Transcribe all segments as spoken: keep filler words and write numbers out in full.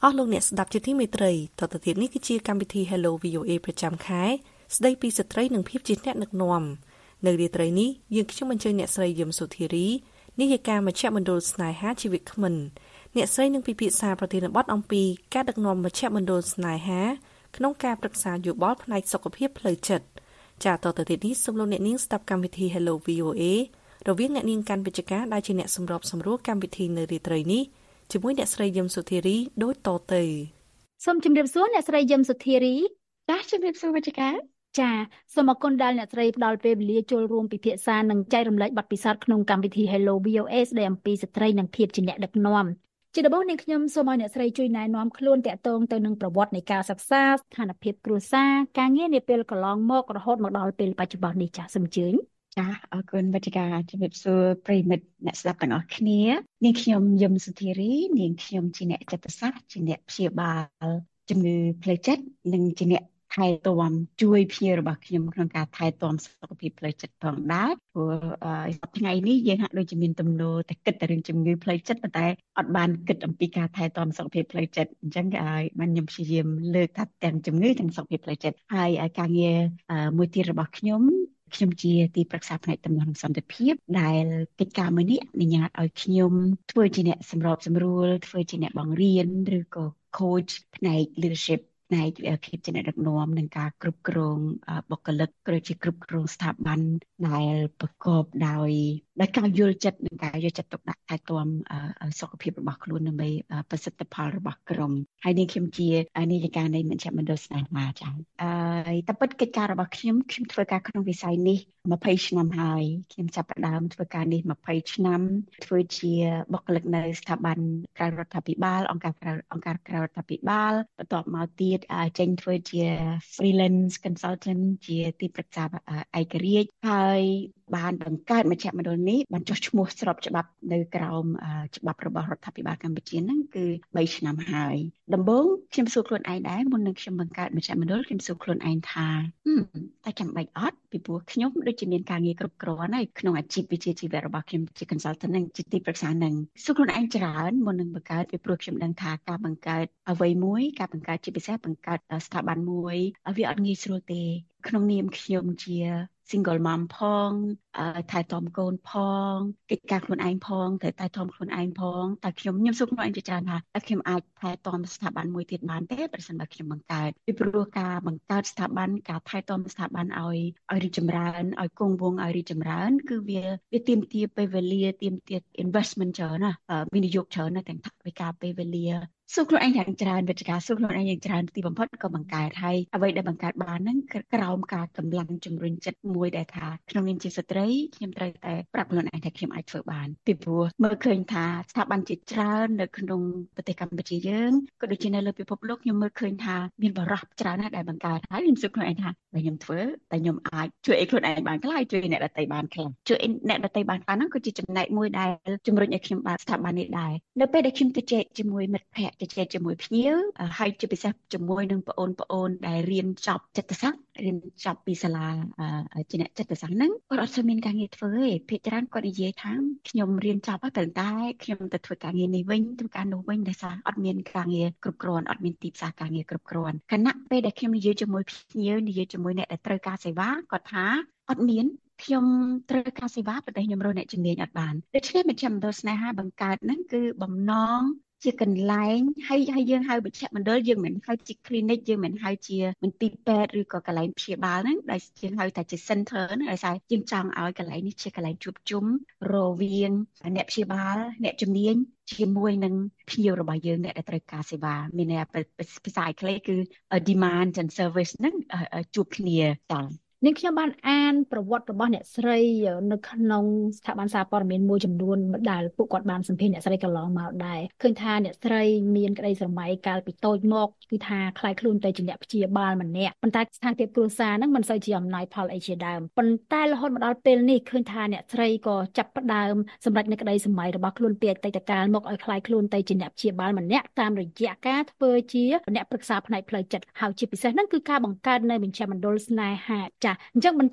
អស់លោកអ្នកស្ដាប់ជាទីមេត្រីតទៅទៀតនេះគឺជាកម្មវិធី Hello វី អូ เอ ប្រចាំខែស្ដីពីស្ត្រីនិងភាពជាអ្នកដឹកនាំនៅរាត្រីនេះយើងខ្ញុំអញ្ជើញអ្នកស្រីយឹមសុធារីនាយិកាមជ្ឈមណ្ឌលស្នេហាជីវិតគ្មិនអ្នកស្រីនឹងពិភាក្សាប្រធានបទអំពីការដឹកនាំមជ្ឈមណ្ឌលស្នេហាក្នុងការប្រឹក្សាយោបល់ផ្នែកសុខភាពផ្លូវចិត្តចាតទៅទៀតនេះសូមលោកអ្នកនាងស្ដាប់កម្មវិធី Hello វី អូ เอ រវាងអ្នកនាងកាន់វិជ្ជការដែលជាអ្នកសម្របសម្រួលកម្មវិធីនៅរាត្រីនេះជាមួយអ្នកស្រីយឹមសុធារីដូចតទៅសូមជម្រាបសួរអ្នកស្រីយឹមសុធារីចាជម្រាបសួរវិជ្ជការចាសូមអរគុណដែលអ្នកស្រីផ្ដល់ពេលវេលាចូលរួមពិភាក្សានិងចែករំលែកបទពិសោធន៍ក្នុងកម្មវិធី Hello វី អូ เอ ស្ដីអំពីស្ត្រីនិងភាពជាអ្នកដឹកនាំជាដំបូងនេះខ្ញុំសូមឲ្យអ្នកស្រីជួយណែនាំខ្លួនតាក់ទងទៅនឹងប្រវត្តិនៃការសិក្សាស្ថានភាពគ្រួសារការងារនាពេលកន្លងមករហូតមកដល់ពេលបច្ចុប្បន្ននេះចាសូមអញ្ជើញចាអរគុណវិជ្ជការជំរាបសួរប្រិមិត្តអ្នកស្ដាប់ទាំងអស់គ្នានាងខ្ញុំយមសុធារីនាងខ្ញុំជាអ្នកចិត្តសាស្ត្រជាអ្នកព្យាបាលជំងឺផ្លូវចិត្តនិងជាអ្នកថែទាំជួយភ្ញៀវរបស់ខ្ញុំក្នុងការថែទាំសុខភាពផ្លូវចិត្តផងដែរព្រោះថ្ងៃនេះយើងហាក់ដូចជាមានទំនោរតែគិតតែរឿងជំងឺផ្លូវចិត្តប៉ុន្តែអត់បានគិតអំពីការថែទាំសុខភាពផ្លូវចិត្តអញ្ចឹងហើយបានខ្ញុំព្យាយាមលើកថាទាំងជំងឺទាំងសុខភាពផ្លូវចិត្តហើយការងារមួយទៀតរបស់ខ្ញុំខ្ញុំជាទីប្រឹក្សាផ្នែកតំណែងសន្តិភាពដែលកិច្ចការមួយនេះអនុញ្ញាតឲ្យខ្ញុំធ្វើជាអ្នកសម្របសម្រួលធ្វើជាអ្នកបង្រៀនឬក៏ coach ផ្នែក leadership ផ្នែកភាពជាអ្នកដឹកនាំនិងការគ្រប់គ្រងបុគ្គលិកក៏ជាគ្រប់គ្រងស្ថាប័នដែលប្រកបដោយដោយការយល់ចិត្តនិងការយកចិត្តទុកដាក់ថែទាំសុខភាពរបស់ខ្លួនដើម្បីប្រសិទ្ធផលរបស់ក្រុមហើយនេះខ្ញុំជានាយិកានៃមជ្ឈមណ្ឌលស្នេហាចា៎អឺតែពិតកិច្ចការរបស់ខ្ញុំខ្ញុំធ្វើការក្នុងវិស័យនេះ20ឆ្នាំហើយខ្ញុំចាប់ផ្ដើមធ្វើការនេះ20ឆ្នាំធ្វើជាបុគ្គលិកនៅស្ថាប័នក្រៅរដ្ឋាភិបាលអង្គការក្រៅអង្គការក្រៅរដ្ឋាភិបាលបន្ទាប់មកទៀតចេញធ្វើជា freelance consultant ជាទីប្រឹក្សាឯករាជ្យហើយបានបង្កើតមជ្ឈមណ្ឌលនេះបានចុះឈ្មោះស្របច្បាប់នៅក្រោមច្បាប់របស់រដ្ឋាភិបាលកម្ពុជាហ្នឹងគឺ3ឆ្នាំហើយដំបូងខ្ញុំសួរខ្លួនឯងដែរមុននឹងខ្ញុំបង្កើតមជ្ឈមណ្ឌលខ្ញុំសួរខ្លួនឯងថាតែចាំបាច់អត់ពីព្រោះខ្ញុំដូចជាមានការងារគ្រប់គ្រាន់ហើយក្នុងអាជីពវិជ្ជាជីវៈរបស់ខ្ញុំជា consultant និងជាទីប្រឹក្សានឹងសួរខ្លួនឯងច្រើនមុននឹងបង្កើតពីព្រោះខ្ញុំដឹងថាការបង្កើតអ្វីមួយការបង្កើតជាពិសេសបង្កើតស្ថាប័នមួយវាអត់ងាយស្រួលទេក្នុងនាមខ្ញុំជា single mom ផងថែទាំកូនផងកិច្ចការខ្លួនឯងផងត្រូវថែទាំខ្លួនឯងផងតែខ្ញុំខ្ញុំសួរខ្លួនឯងជាច្រើនថាតើខ្ញុំអាចថែទាំស្ថាប័នមួយទៀតបានទេប្រសិនបើខ្ញុំបង្កើតពីព្រោះការបង្កើតស្ថាប័នការថែទាំស្ថាប័នឲ្យឲ្យរីកចម្រើនឲ្យគង់វង្សឲ្យរីកចម្រើនគឺវាវាទាមទារពេលវេលាទាមទារ investment ច្រើនណាវិនិយោគច្រើនណាទាំងថវិកាពេលវេលាសួរខ្លួនឯងយ៉ាងច្រើនវិជ្ជាការសួរខ្លួនឯងយ៉ាងច្រើនទីបំផុតក៏បង្កើតហើយអ្វីដែលបង្កើតបានហ្នឹងក្រោមការកម្លាំងជំរុញចិត្តមួយដែលថាក្នុងនាមជាស្ត្រីខ្ញុំត្រូវតែប្រាប់ខ្លួនឯងថាខ្ញុំអាចធ្វើបានពីព្រោះមើលឃើញថាស្ថាប័នជាច្រើននៅក្នុងប្រទេសកម្ពុជាយើងក៏ដូចជានៅលើពិភពលោកខ្ញុំមើលឃើញថាមានបរិបទច្រើនណាស់ដែលបង្កើតហើយខ្ញុំសួរខ្លួនឯងថាបើខ្ញុំធ្វើតែខ្ញុំអាចជួយឲ្យខ្លួនឯងបានខ្លះជួយអ្នកដទៃបានខ្លះជួយអ្នកដទៃបានខ្លះហ្នឹងក៏ជាចំណែកមួយដែលជំរុញឲ្យខ្ញុំបានស្ថាប័ននេះដែរនៅពេលដែលខ្ញុំទៅជែកជាមួយមិត្តភ័ក្តិជជែកជាមួយភ្ញៀវហើយជាពិសេសជាមួយនឹងបងប្អូនដែលរៀនចប់ចិត្តសាស្ត្ររៀនចប់ពីសាលាជាអ្នកចិត្តសាស្ត្រហ្នឹងគាត់អត់ស្មានការងារធ្វើទេភាគច្រើនគាត់និយាយថាខ្ញុំរៀនចប់ហើយប៉ុន្តែខ្ញុំទៅធ្វើការងារនេះវិញធ្វើការនោះវិញដោយសារអត់មានការងារគ្រប់គ្រាន់អត់មានទីផ្សារការងារគ្រប់គ្រាន់ខណៈពេលដែលខ្ញុំនិយាយជាមួយភ្ញៀវនិយាយជាមួយអ្នកដែលត្រូវការសេវាគាត់ថាអត់មានខ្ញុំត្រូវការសេវាប៉ុន្តែខ្ញុំរកអ្នកជំនាញអត់បានដូច្នេះមជ្ឈមណ្ឌលស្នេហាបង្កើតហ្នឹងគឺបំណងជាកន្លែងហើយហើយយើងហៅមជ្ឈមណ្ឌលយើងមិនហៅជា clinic យើងមិនហៅជាមន្ទីរពេទ្យឬក៏កន្លែងព្យាបាលហ្នឹងដែលយើងហៅថាជា center ហ្នឹងដោយសារយើងចង់ឲ្យកន្លែងនេះជាកន្លែងជួបជុំរវាងអ្នកព្យាបាលអ្នកជំនាញជាមួយនឹងភ្ញៀវរបស់យើងអ្នកដែលត្រូវការសេវាមានន័យភាសាអង់គ្លេសគឺ demand and service ហ្នឹងជួបគ្នាតាមនាងខ្ញុំបានអានប្រវត្តិរបស់អ្នកស្រីនៅក្នុងស្ថាប័នសារព័ត៌មានមួយចំនួនដែលពួកគាត់បានសម្ភាសន៍អ្នកស្រីកន្លងមកដែរឃើញថាអ្នកស្រីមានក្តីស្រមៃកាលពីតូចមកគឺថាខ្លាចខ្លួនទៅជាអ្នកព្យាបាលម្នាក់ប៉ុន្តែស្ថានភាពគ្រួសារហ្នឹងមិនសូវជាអំណោយផលអីជាដើមប៉ុន្តែរហូតមកដល់ពេលនេះឃើញថាអ្នកស្រីក៏ចាប់ផ្ដើមសម្រេចនៅក្តីស្រមៃរបស់ខ្លួនពីអតីតកាលមកឲ្យខ្លាចខ្លួនទៅជាអ្នកព្យាបាលម្នាក់តាមរយៈការធ្វើជាអ្នកប្រឹក្សាផ្នែកផ្លូវចិត្តហើយជាពិសេសហ្នឹងគឺការបង្កើតនៅមជ្ឈមណ្ឌលស្នេហាចាអញ្ចឹងបន្ទាប់ពី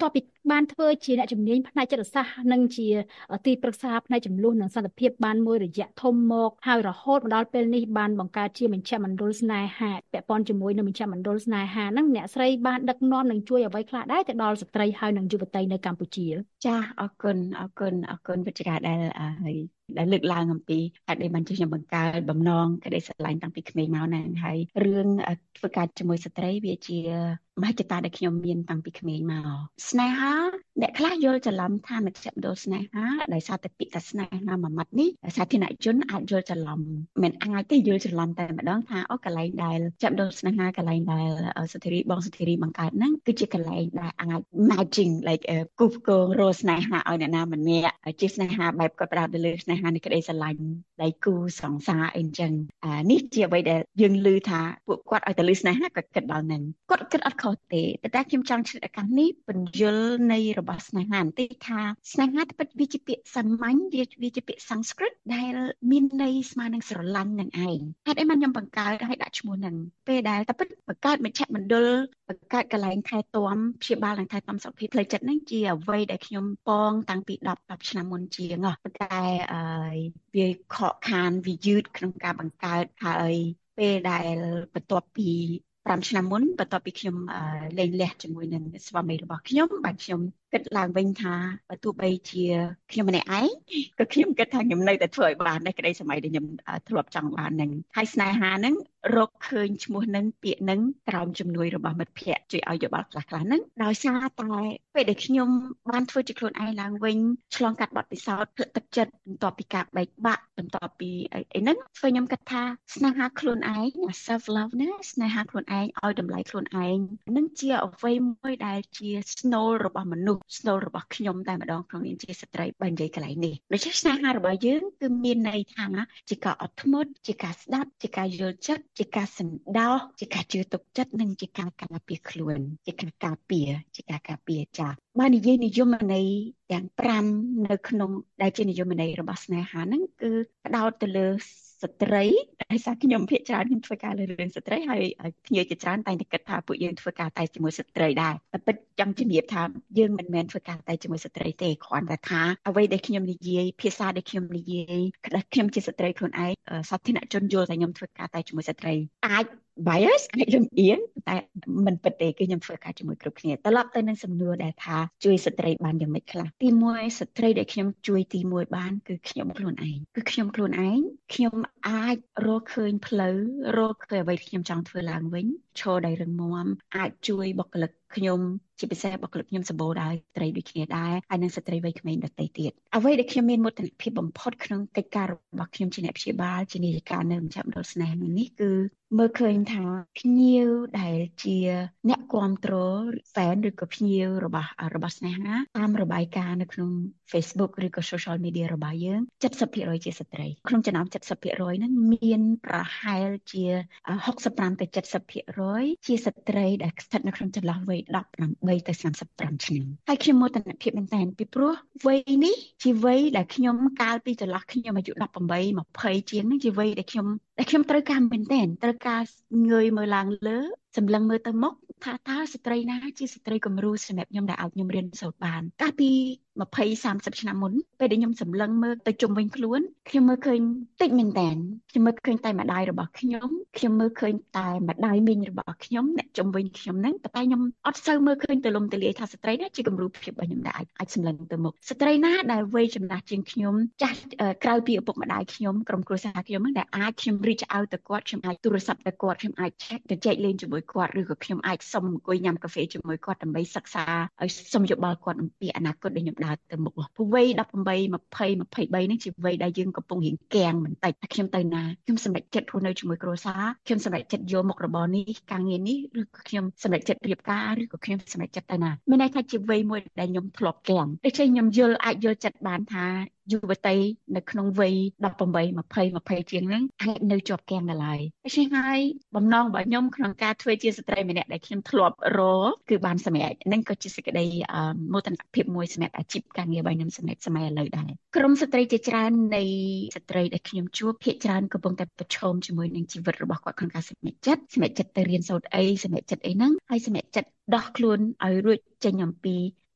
បានធ្វើជាអ្នកជំនាញផ្នែកចិត្តសាស្ត្រនិងជាទីប្រឹក្សាផ្នែកចំនួននិងសន្តិភាពបានមួយរយៈធំមកហើយរហូតមកដល់ពេលនេះបានបង្កើតជាមជ្ឈមណ្ឌលស្នេហាពាក់ព័ន្ធជាមួយនឹងមជ្ឈមណ្ឌលស្នេហាហ្នឹងអ្នកស្រីបានដឹកនាំនិងជួយអ្វីខ្លះដែរទៅដល់ស្ត្រីហើយនិងយុវតីនៅកម្ពុជាចា៎អរគុណអរគុណអរគុណវិទ្យាដែលហើយដែលលើកឡើងអំពីហេតុអីបានជាខ្ញុំបង្កើតបំណងក្តីស្រឡាញ់តាំងពីក្មេងមកហ្នឹងហើយរឿងធ្វើការជាមួយស្ត្រីវាជាមហិច្ឆតាដែលខ្ញុំមានតាំងពីក្មេងមកស្នេហាអ្នកខ្លះយល់ច្រឡំថាមជ្ឈមណ្ឌលស្នេហាដោយសារតែពាក្យថាស្នេហាមួយម៉ាត់នេះសាធារណជនអាចយល់ច្រឡំមិនអាចទេយល់ច្រឡំតែម្ដងថាអូកន្លែងដែលមជ្ឈមណ្ឌលស្នេហាកន្លែងដែលសុធារីបងសុធារីបង្កើតហ្នឹងគឺជាកន្លែងដែលអាច matching like គូផ្គងរស់ស្នេហាឲ្យអ្នកណាម្នាក់ជាស្នេហាបែបគាត់ផ្ដោតទៅលើស្នេហានៃក្តីស្រឡាញ់ដៃគូសង្សារអីចឹងអានេះជាអ្វីដែលយើងឮថាពួកគាត់ឲ្យទៅលើស្នេហាគាត់គិតដល់ហ្នឹងគាត់គិតអត់ខុសទេតែខ្ញុំចង់ឆ្លៀតឱកាសនេះបញ្យល់នៃរបស់ស្នេហាបន្តិចថាស្នេហាពិតវាជាពាក្យសាមញ្ញវាវាជាពាក្យសំស្ក្រឹតដែលមានន័យស្មើនឹងស្រឡាញ់នឹងឯងហេតុអីបានខ្ញុំបង្កើតឲ្យដាក់ឈ្មោះហ្នឹងពេលដែលតែពិតបង្កើតមជ្ឈមណ្ឌលបង្កើតកន្លែងថែទាំព្យាបាលនិងថែទាំសុខភាពផ្លូវចិត្តហ្នឹងជាអ្វីដែលខ្ញុំពងតាំងពីដប់ឆ្នាំមុនជាងហ៎ប៉ុន្តែអឺវាខកខានវាយឺតក្នុងការបង្កើតហើយពេលដែលបន្ទាប់ពីប្រាំឆ្នាំមុនបន្ទាប់ពីខ្ញុំលេងលះជាមួយនឹងស្វាមីរបស់ខ្ញុំបាទខ្ញុំគិតឡើងវិញថាបើទោះបីជាខ្ញុំម្នាក់ឯងក៏ខ្ញុំគិតថាខ្ញុំនៅតែធ្វើឲ្យបានដែរក្តីសម័យដែលខ្ញុំធ្លាប់ចង់បានហ្នឹងហើយស្នេហាហ្នឹងរកឃើញឈ្មោះហ្នឹងពាក្យហ្នឹងក្រោមជំនួយរបស់មិត្តភ័ក្តិជួយឲ្យយោបល់ខ្លះៗហ្នឹងដោយសារតែពេលដែលខ្ញុំបានធ្វើជាខ្លួនឯងឡើងវិញឆ្លងកាត់បទពិសោធន៍ទឹកចិត្តបន្ទាប់ពីការបែកបាក់បន្ទាប់ពីអីហ្នឹងធ្វើខ្ញុំគិតថាស្នេហាខ្លួនឯង self love ណាស្នេហាខ្លួនឯងឲ្យតម្លៃខ្លួនឯងនឹងជាអ្វីមួយដែលជាស្នូលរបស់មនុស្សស្នូលរបស់ខ្ញុំតែម្ដងក្នុងនាមជាស្ត្រីបើនិយាយកន្លែងនេះដូច្នេះស្នេហារបស់យើងគឺមានន័យថាជាការអត់ធ្មត់ជាការស្ដាប់ជាការយល់ចិត្តជាការសន្តោសជាការជឿទុកចិត្តនិងជាការការពារខ្លួនជាការការពារជាការការពារចាបើនិយាយនិយមន័យទាំងប្រាំនៅក្នុងដែលជានិយមន័យរបស់ស្នេហាហ្នឹងគឺផ្ដោតទៅលើស្ត្រីដោយសារខ្ញុំភាគច្រើនខ្ញុំធ្វើការលើរឿងស្ត្រីហើយភ្ញៀវជាច្រើនតែងតែគិតថាពួកយើងធ្វើការតែជាមួយស្ត្រីដែរតែពិតចង់ជំរាបថាយើងមិនមែនធ្វើការតែជាមួយស្ត្រីទេគ្រាន់តែថាអ្វីដែលខ្ញុំនិយាយភាសាដែលខ្ញុំនិយាយក្តាស់ខ្ញុំជាស្ត្រីខ្លួនឯងសាធារណជនយល់ថាខ្ញុំធ្វើការតែជាមួយស្ត្រីអាច bias អាចលំអៀងតែមិនពិតទេគឺខ្ញុំធ្វើការជាមួយគ្រប់គ្នាត្រឡប់ទៅនឹងសំណួរដែលថាជួយស្ត្រីបានយ៉ាងម៉េចខ្លះទីមួយស្ត្រីដែលខ្ញុំជួយទីមួយបានគឺខ្ញុំខ្លួនឯងគឺខ្ញុំខ្លួនឯងខ្ញុំអាចរកឃើញផ្លូវរកឃើញអ្វីដែលខ្ញុំចង់ធ្វើឡើងវិញឈរដោយរឹងមាំអាចជួយបុគ្គលិកខ្ញុំជាពិសេសបុគ្គលិកខ្ញុំសម្បូរដោយស្ត្រីដូចគ្នាដែរហើយនិងស្ត្រីវ័យក្មេងដទៃទៀតអ្វីដែលខ្ញុំមានមោទនភាពបំផុតក្នុងកិច្ចការរបស់ខ្ញុំជាអ្នកព្យាបាលជានាយិកានៅមជ្ឈមណ្ឌលស្នេហានេះគឺមើលឃើញថាភ្ញៀវដែលជាអ្នកគ្រប់គ្រង fan ឬក៏ភ្ញៀវរបស់របស់ស្នេហាតាមរបាយការណ៍នៅក្នុង Facebook ឬក៏ social media របស់យើង เจ็ดสิบភាគរย ជាស្ត្រីក្នុងចំណោម เจ็ดสิบភាគរย ហ្នឹងមានប្រហែលជា หกสิบห้าទៅ เจ็ดสิบភាគរย ជាស្ត្រីដែលស្ថិតនៅក្នុងចន្លោះវ័យ ដប់ប្រាំបីទៅសាមសិបប្រាំ ឆ្នាំហើយខ្ញុំមោទនភាពមែនតើពីព្រោះវ័យនេះជាវ័យដែលខ្ញុំកាលពីចន្លោះខ្ញុំអាយុដប់ប្រាំបី ยี่สิบជាងហ្នឹងជាវ័យដែលខ្ញុំដែលខ្ញុំត្រូវការមែនតើត្រូវការងើយមើលឡើងលើសម្លឹងមើលទៅមុខថាតើស្ត្រីណាជាស្ត្រីគំរូសម្រាប់ខ្ញុំដែលឲ្យខ្ញុំរៀនសូត្របានកាលពីยี่สิบ สามสิบឆ្នាំមុនពេលដែលខ្ញុំសម្លឹងមើលទៅជុំវិញខ្លួនខ្ញុំមើលឃើញតិចមែនតើខ្ញុំមើលឃើញតែម្ដាយរបស់ខ្ញុំខ្ញុំមើលឃើញតែម្ដាយមីងរបស់ខ្ញុំអ្នកជុំវិញខ្ញុំហ្នឹងតែខ្ញុំអត់សូវមើលឃើញទៅលំទលាយថាស្ត្រីណាជាគំរូភាពរបស់ខ្ញុំដែលអាចអាចសម្លឹងទៅមុខស្ត្រីណាដែលវ័យចំណាស់ជាងខ្ញុំចាស់ក្រៅពីឪពុកម្ដាយខ្ញុំក្រុមគ្រួសារខ្ញុំហ្នឹងដែលអាចខ្ញុំ reach out ទៅគាត់ខ្ញុំអាចទូរស័ព្ទទៅគាត់ខ្ញុំអាចទៅចែកលេងជាមួយគាត់ឬក៏ខ្ញុំអាចសុំអង្គុយញ៉ាំកាហ្វេជាមួយគាត់ដើម្បីសិក្សាឲ្យសុំយោបល់គាត់អំពីអនាគតដែលខ្ញុំដើរទៅមុខព្រោះវ័យដប់ប្រាំបី ยี่สิบ ยี่สิบสามនេះជាវ័យដែលយើងកំពុងរៀងកៀងបន្តិចតែខ្ញុំទៅណាខ្ញុំសម្រេចចិត្តរស់នៅជាមួយគ្រួសារខ្ញុំសម្រេចចិត្តយកមុខរបរនេះការងារនេះឬក៏ខ្ញុំសម្រេចចិត្តរៀបការឬក៏ខ្ញុំសម្រេចចិត្តទៅណាមានន័យថាជាវ័យមួយដែលខ្ញុំធ្លាប់កៀងដូច្នេះខ្ញុំយល់អាចយល់ចិត្តបានថាយុវតីនៅក្នុងវ័យដប់ប្រាំបី ยี่สิบ ยี่สิบជាងហ្នឹងអាចនៅជាប់កៀងដល់ហើយដូច្នេះហើយបំណងរបស់ខ្ញុំក្នុងការធ្វើជាស្ត្រីម្នាក់ដែលខ្ញុំធ្លាប់រកគឺបានសម្រេចហ្នឹងក៏ជាសេចក្តីមោទនភាពមួយសម្រាប់អាជីពការងាររបស់ខ្ញុំសម្រាប់សម័យឥឡូវដែរក្រុមស្ត្រីជាច្រើននៃស្ត្រីដែលខ្ញុំជួបភាគច្រើនកំពុងតែប្រឈមជាមួយនឹងជីវិតរបស់គាត់ក្នុងការសម្រេចចិត្តសម្រេចចិត្តទៅរៀនសូត្រអីសម្រេចចិត្តអីហ្នឹងហើយសម្រេចចិត្តដោះខ្លួនឲ្យរួចចេញអំពី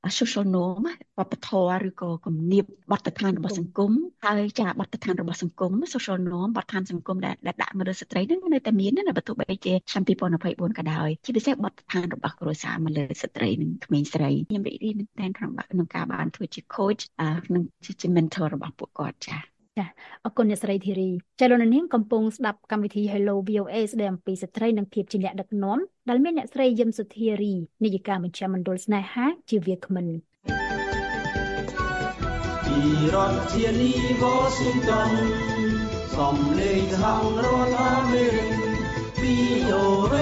social norm វប្បធម៌ឬក៏គំនាបបទដ្ឋានរបស់សង្គមហើយចាបទដ្ឋានរបស់សង្គម social norm បទដ្ឋានសង្គមដែលដាក់មកលើស្ត្រីហ្នឹងនៅតែមានណាបើទោះបីជាឆ្នាំពីរពាន់ยี่สิบสี่ក៏ដោយជាពិសេសបទដ្ឋានរបស់គ្រួសារមកលើស្ត្រីនិងក្មេងស្រីខ្ញុំរីករាយមែនទែនក្នុងការបានធ្វើជា coach និងជា mentor របស់ពួកគាត់ចាចាអរគុណអ្នកស្រីធីរីចាលោកនាងកំពុងស្ដាប់កម្មវិធី Hello វី អូ เอ ស្ដីអំពីស្ត្រីនិងភាពជាអ្នកដឹកនាំដែលមានអ្នកស្រីយឹមសុធារីនាយិកាមជ្ឈមណ្ឌលស្នេហាជាវាគ្មិនពីរដ្ឋធានី Washington សំឡេងសហរដ្ឋអាមេរិក វី អូ เอ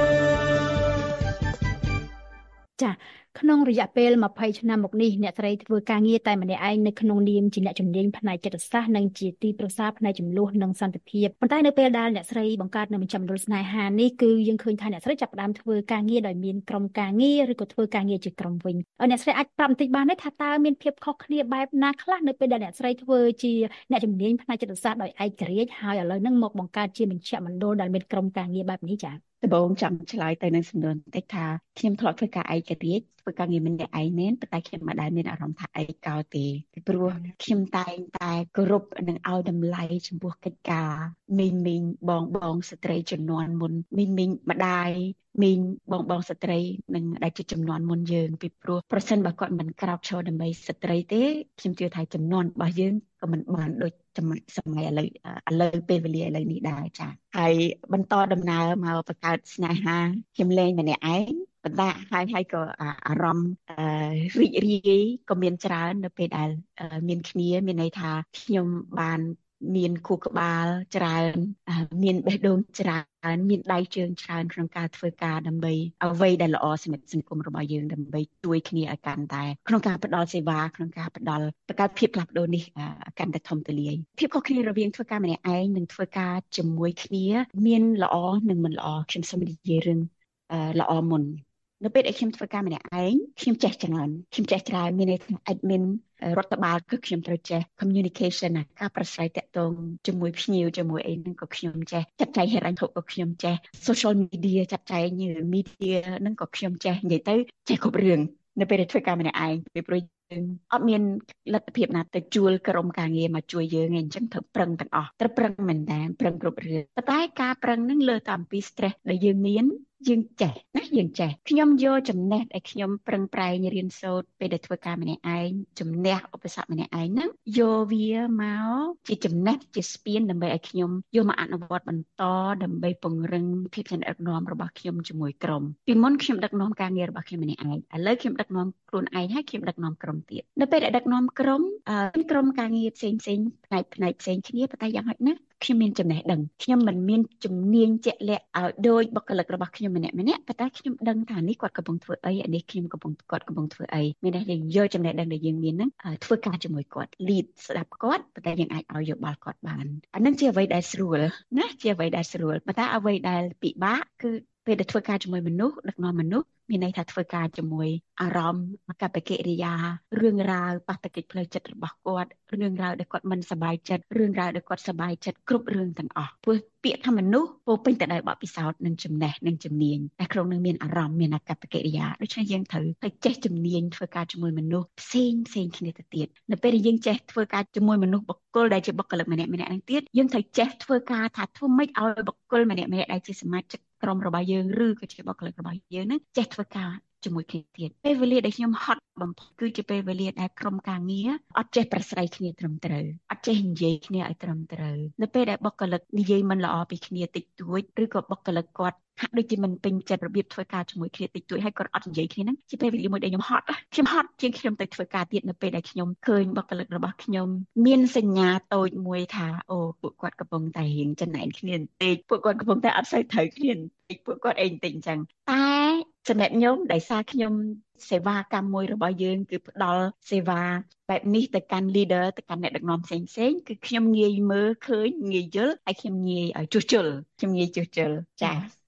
ចាក្នុងរយៈពេលยี่สิบឆ្នាំមកនេះអ្នកស្រីធ្វើការងារតែម្នាក់ឯងនៅក្នុងនាមជាអ្នកជំនាញផ្នែកចិត្តសាស្ត្រនិងជាទីប្រឹក្សាផ្នែកចំនួននិងសន្តិភាពប៉ុន្តែនៅពេលដែលអ្នកស្រីបង្កើតនៅមជ្ឈមណ្ឌលស្នេហានេះគឺយើងឃើញថាអ្នកស្រីចាប់ផ្ដើមធ្វើការងារដោយមានក្រុមការងារឬក៏ធ្វើការងារជាក្រុមវិញអ្នកស្រីអាចប្រាប់បន្តិចបានទេថាតើមានភាពខុសគ្នាបែបណាខ្លះនៅពេលដែលអ្នកស្រីធ្វើជាអ្នកជំនាញផ្នែកចិត្តសាស្ត្រដោយឯករាជ្យហើយឥឡូវហ្នឹងមកបង្កើតជាមជ្ឈមណ្ឌលដែលមានក្រុមការងារបែបនេះចា៎ដំបូងចង់ឆ្លើយទៅនឹងសំណួរបន្តិចថាខ្ញុំធ្លាប់ធ្វើការឯករាជ្យធ្វើការងារម្នាក់ឯងមែនប៉ុន្តែខ្ញុំមិនដែលមានអារម្មណ៍ថាឯកោទេពីព្រោះខ្ញុំតែងតែគោរពនិងឲ្យតម្លៃចំពោះកិច្ចការមីងមីងបងបងស្ត្រីជំនាន់មុនមីងមីងម្ដាយមីងបងបងស្ត្រីនិងដែលជាជំនាន់មុនយើងពីព្រោះប្រសិនបើគាត់មិនក្រោកឈរដើម្បីស្ត្រីទេខ្ញុំជឿថាជំនាន់របស់យើងក៏មិនបានដូចសម័យឥឡូវឥឡូវពេលវេលាឥឡូវនេះដែរចា៎ហើយបន្តដំណើរមកបង្កើតស្នេហាខ្ញុំលេងម្នាក់ឯងប៉ុន្តែហើយហើយក៏អារម្មណ៍រីករាយក៏មានច្រើននៅពេលដែលមានគ្នាមានន័យថាខ្ញុំបានមានគូក្បាលច្រើនមានបេះដូងច្រើនមានដៃជើងច្រើនក្នុងការធ្វើការដើម្បីអ្វីដែលល្អសម្រាប់សង្គមរបស់យើងដើម្បីជួយគ្នាឲ្យកាន់តែក្នុងការផ្ដល់សេវាក្នុងការផ្ដល់បង្កើតភាពផ្លាស់ប្ដូរនេះកាន់តែធំទូលាយភាពខុសគ្នារវាងធ្វើការម្នាក់ឯងនិងធ្វើការជាមួយគ្នាមានល្អនិងមិនល្អខ្ញុំសូមនិយាយរឿងល្អមុននៅពេលដែលខ្ញុំធ្វើការម្នាក់ឯងខ្ញុំចេះច្រើនខ្ញុំចេះច្រើនមានន័យថា admin រដ្ឋបាលគឺខ្ញុំត្រូវចេះ communication ណាការប្រស្រ័យទាក់ទងជាមួយភ្ញៀវជាមួយអីហ្នឹងក៏ខ្ញុំចេះចាត់ចែងហេតុអញ្ញក៏ខ្ញុំចេះ social media ចាត់ចែង media ហ្នឹងក៏ខ្ញុំចេះនិយាយទៅចេះគ្រប់រឿងនៅពេលដែលធ្វើការម្នាក់ឯងពីព្រោះយើងអត់មានលទ្ធភាពណាទៅជួលក្រុមការងារមកជួយយើងឯងអញ្ចឹងត្រូវប្រឹងទាំងអស់ត្រូវប្រឹងមែនតើប្រឹងគ្រប់រឿងប៉ុន្តែការប្រឹងហ្នឹងលើតែអំពី stress ដែលយើងមានយើងចេះណាយើងចេះខ្ញុំយកចំណេះដែលខ្ញុំប្រឹងប្រែងរៀនសូត្រពេលដែលធ្វើការម្នាក់ឯងជំនះឧបសគ្គម្នាក់ឯងហ្នឹងយកវាមកជាចំណេះជាស្ពានដើម្បីឲ្យខ្ញុំយកមកអនុវត្តបន្តដើម្បីពង្រឹងភាពជាអ្នកដឹកនាំរបស់ខ្ញុំជាមួយក្រុមពីមុនខ្ញុំដឹកនាំការងាររបស់ខ្ញុំម្នាក់ឯងឥឡូវខ្ញុំដឹកនាំខ្លួនឯងហើយខ្ញុំដឹកនាំក្រុមទៀតនៅពេលដែលដឹកនាំក្រុមក្រុមការងារផ្សេងផ្សេងផ្នែកផ្នែកផ្សេងគ្នាប៉ុន្តែយ៉ាងហោចណាស់ខ្ញុំមានចំណេះដឹងខ្ញុំមិនមានជំនាញជាក់លាក់ឲ្យដូចបុគ្គលិករបស់ខ្ញុំម្នាក់ម្នាក់ប៉ុន្តែខ្ញុំដឹងថានេះគាត់កំពុងធ្វើអីអានេះខ្ញុំកំពុងគាត់កំពុងធ្វើអីមានន័យថាយកចំណេះដឹងដែលយើងមានហ្នឹងធ្វើការជាមួយគាត់ lead ស្ដាប់គាត់ប៉ុន្តែយើងអាចឲ្យយោបល់គាត់បានអានឹងជាអ្វីដែលស្រួលណាជាអ្វីដែលស្រួលប៉ុន្តែអ្វីដែលពិបាកគឺពេលដែលធ្វើការជាមួយមនុស្សដឹកនាំមនុស្សមានន័យថាធ្វើការជាមួយអារម្មណ៍កប្បកិរិយារឿងរ៉ាវបាតុកិច្ចផ្លូវចិត្តរបស់គាត់រឿងរ៉ាវដែលគាត់មិនសប្បាយចិត្តរឿងរ៉ាវដែលគាត់សប្បាយចិត្តគ្រប់រឿងទាំងអស់ព្រោះពាក្យថាមនុស្សពោពេញទៅដោយបទពិសោធន៍និងចំណេះនិងជំនាញតែក្នុងនឹងមានអារម្មណ៍មានកប្បកិរិយាដូច្នេះយើងត្រូវទៅចេះជំនាញធ្វើការជាមួយមនុស្សផ្សេងផ្សេងគ្នាទៅទៀតនៅពេលដែលយើងចេះធ្វើការជាមួយមនុស្សបុគ្គលដែលជាបុគ្គលិកម្នាក់ម្នាក់ហ្នឹងទៀតយើងត្រូវចេះធ្វើការថាធ្វើម៉េចឲ្យបុគ្គលម្នាក់ម្នាក់ដែលជាសមាជិកក្រុមរបស់យើងឬក៏ជាបុគ្គលិករបស់យើងហ្នឹងចេះធ្វើការជាមួយគ្នាទៀតពេលវេលាដែលខ្ញុំហត់បំផុតគឺជាពេលវេលាដែលក្រុមការងារអត់ចេះប្រស្រ័យគ្នាត្រឹមត្រូវអត់ចេះនិយាយគ្នាឲ្យត្រឹមត្រូវនៅពេលដែលបុគ្គលិកនិយាយមិនល្អពីគ្នាតិចតួចឬក៏បុគ្គលិកគាត់ហាក់ដូចជាមិនពេញចិត្តរបៀបធ្វើការជាមួយគ្នាតិចតួចហើយគាត់អត់និយាយគ្នាហ្នឹងជាពេលវេលាមួយដែលខ្ញុំហត់ខ្ញុំហត់ជាងខ្ញុំទៅធ្វើការទៀតនៅពេលដែលខ្ញុំឃើញបុគ្គលិករបស់ខ្ញុំមានសញ្ញាតូចមួយថាអូពួកគាត់កំពុងតែរៀងចំណែនគ្នាបន្តិចពួកគាត់កំពុងតែអត់សូវត្រូវគ្នាបន្តិចពួកគាត់អីបន្តិចអញ្ចឹងតែសម្រាប់ខ្ញុំដោយសារខ្ញុំសេវាកម្មមួយរបស់យើងគឺផ្ដល់សេវាបែបនេះទៅកាន់ leader ទៅកាន់អ្នកដឹកនាំផ្សេងផ្សេងគឺខ្ញុំងាយមើលឃើញងាយយល់ហើយខ្ញុំងាយឲ្យជួសជុលខ្ញុំងាយជួសជុលចា៎